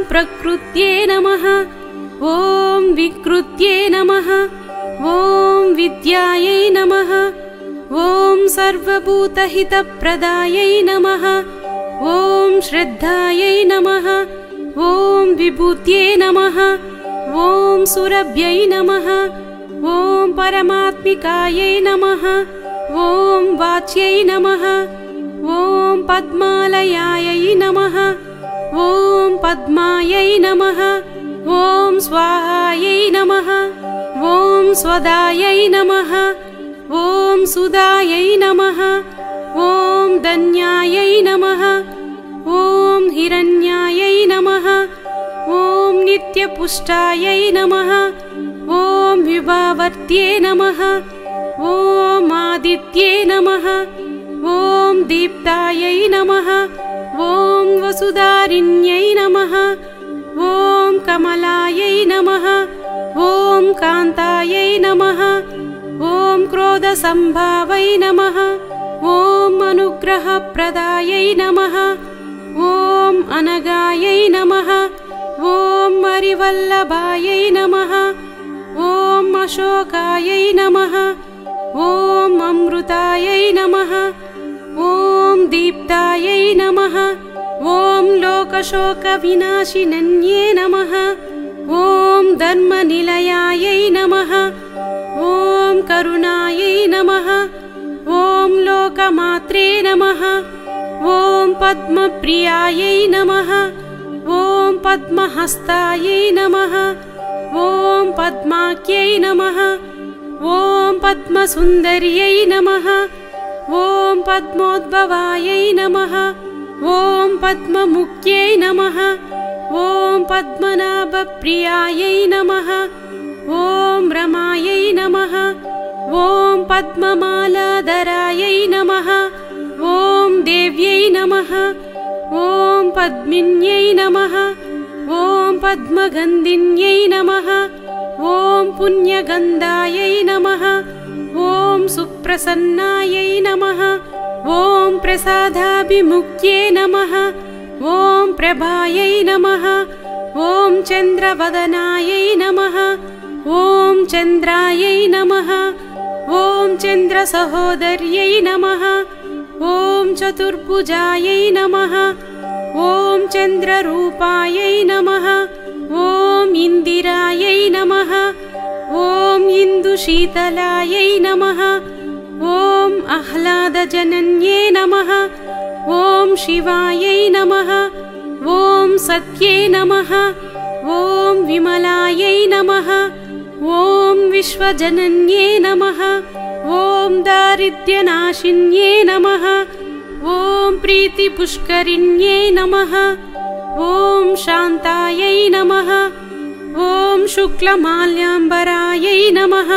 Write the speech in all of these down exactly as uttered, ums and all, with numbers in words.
प्रकृत्ये नमः। ॐ विकृत्ये नमः। ॐ विद्यायै नमः। ॐ सर्वभूतहितप्रदायै नमः। ॐ श्रद्धायै नमः। ॐ विभूत्यै नमः। ॐ सुरभ्यै नमः। ॐ परमात्मिकायै नमः। ॐ वाच्यै नमः। ॐ पद्मालयायै नमः। ॐ पद्मायै नमः। ॐ स्वाहायै नमः। ॐ स्वदायै नमः। ॐ सुदायै नमः। ॐ धन्यायै नमः। ॐ हिरण्यायै नमः। ॐ नित्यपुष्टायै नमः। ॐ विभावर्त्ये नमः। ॐ आदित्ये नमः। ॐ दीप्तायै नमः। ॐ वसुधारिण्यै नमः। ॐ कमलायै नमः। ॐ कान्तायै नमः। ॐ क्रोधसम्भावै नमः। ॐ अनुग्रहप्रदायै नमः। ॐ अनगायै नमः। ॐ मरिवल्लभायै नमः। ॐ अशोकायै नमः। ॐ अमृतायै नमः। ॐ दीप्तायै नमः। ॐ लोकशोकविनाशिनन्ये नमः। ॐ धर्मनिलयायै नमः। ॐ करुणायै नमः। ॐ लोकमात्रे नमः। ॐ पद्मप्रियायै नमः। ॐ पद्महस्तायै नमः। ॐ पद्माख्यै नमः। ॐ पद्मसुन्दर्यै नमः। ॐ पद्मोद्भवायै नमः। ॐ पद्ममुख्यै नमः। ॐ पद्मनाभप्रियायै नमः। ॐ रमायै नमः। ॐ पद्ममालाधरायै नमः। ॐ देव्यै नमः। ॐ पद्मिन्यै नमः। ॐ पद्मगन्धिन्यै नमः। ॐ पुण्यगन्धायै नमः। ॐ सुप्रसन्नायै नमः। ॐ प्रसादाभिमुख्ये नमः। ॐ प्रभायै नमः। ॐ चन्द्रवदनायै नमः। ॐ चन्द्रायै नमः। ॐ चन्द्रसहोदर्यै नमः। ॐ चतुर्भुजायै नमः। ॐ चन्द्ररूपायै नमः। ॐ इन्दिरायै नमः। ॐ इन्दुशीतलायै नमः। ॐ आह्लादजनन्ये नमः। ॐ शिवायै नमः। ॐ सत्ये नमः। ॐ विमलायै नमः। ॐ विश्वजनन्ये नमः। ॐ दारिद्र्यनाशिन्ये नमः। ॐ प्रीतिपुष्करिण्ये नमः। ॐ शान्तायै नमः। ॐ शुक्लमाल्याम्बरायै नमः।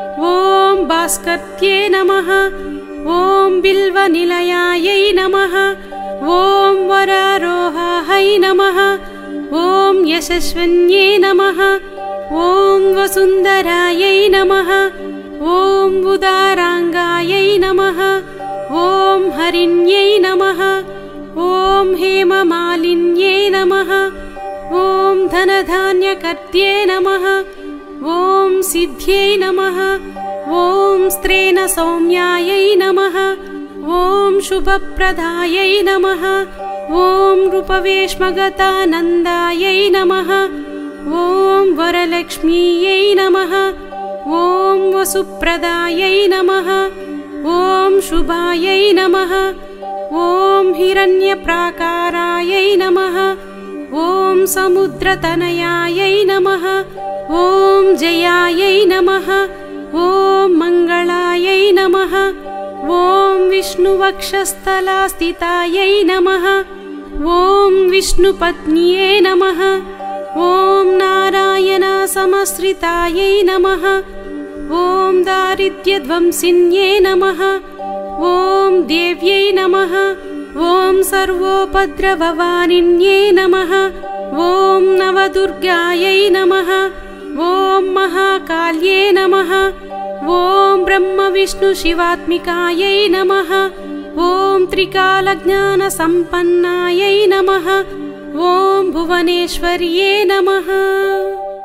ॐ भास्कर्त्ये नमः। ॐ बिल्वनिलयायै नमः। ॐ वरारोहायै नमः। ॐ यशस्विन्ये नमः। ॐ वसुन्धरायै नमः। ॐ उदाराङ्गायै नमः। ॐ हरिण्यै नमः। ॐ हेममालिन्ये नमः। ॐ धनधान्यकर्त्ये नमः। ॐ सिद्ध्यै नमः। ॐ स्त्रेणसौम्यायै नमः। ॐ शुभप्रदायै नमः। ॐ रूपवेश्मगतानन्दायै नमः। ॐ वरलक्ष्मीयै नमः। ॐ वसुप्रदायै नमः। ॐ शुभायै नमः। ॐ हिरण्यप्राकारायै नमः। ॐ समुद्रतनयायै नमः। ॐ जयायै नमः। ॐ मङ्गलायै नमः। ॐ विष्णुवक्षस्थलास्थितायै नमः। ॐ विष्णुपत्न्यै नमः। ॐ नारायणसमश्रितायै नमः। ॐ दारिद्र्यध्वंसिन्यै नमः। ॐ देव्यै नमः। ॐ सर्वोपद्रववारिण्यै नमः। ॐ नवदुर्गायै नमः। ॐ महाकाल्ये नमः। ॐ ब्रह्मविष्णुशिवात्मिकायै नमः। ॐ त्रिकालज्ञानसम्पन्नायै नमः। ॐ भुवनेश्वर्ये नमः।